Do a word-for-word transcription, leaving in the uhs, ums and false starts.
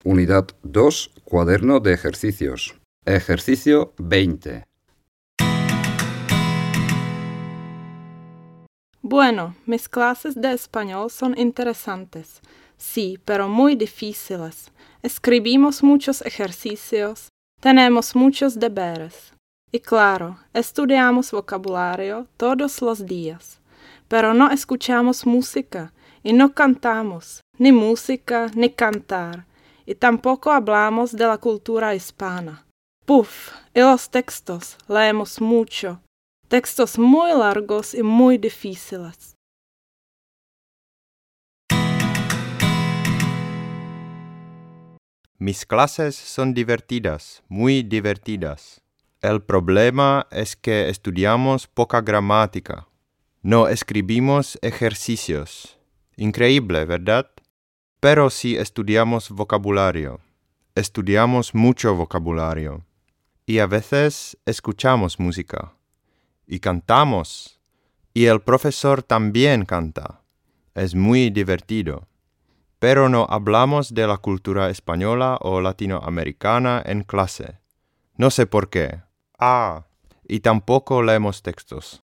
Unidad dos, cuaderno de ejercicios. Ejercicio veinte. Bueno, mis clases de español son interesantes, sí, pero muy difíciles. Escribimos muchos ejercicios, tenemos muchos deberes. Y claro, estudiamos vocabulario todos los días, pero no escuchamos música y no cantamos, ni música ni cantar, y tampoco hablamos de la cultura hispana. Puf, y los textos, leemos mucho. Textos muy largos y muy difíciles. Mis clases son divertidas, muy divertidas. El problema es que estudiamos poca gramática. No escribimos ejercicios. Increíble, ¿verdad? Pero sí estudiamos vocabulario. Estudiamos mucho vocabulario. Y a veces escuchamos música. Y cantamos. Y el profesor también canta. Es muy divertido. Pero no hablamos de la cultura española o latinoamericana en clase. No sé por qué. Ah, y tampoco leemos textos.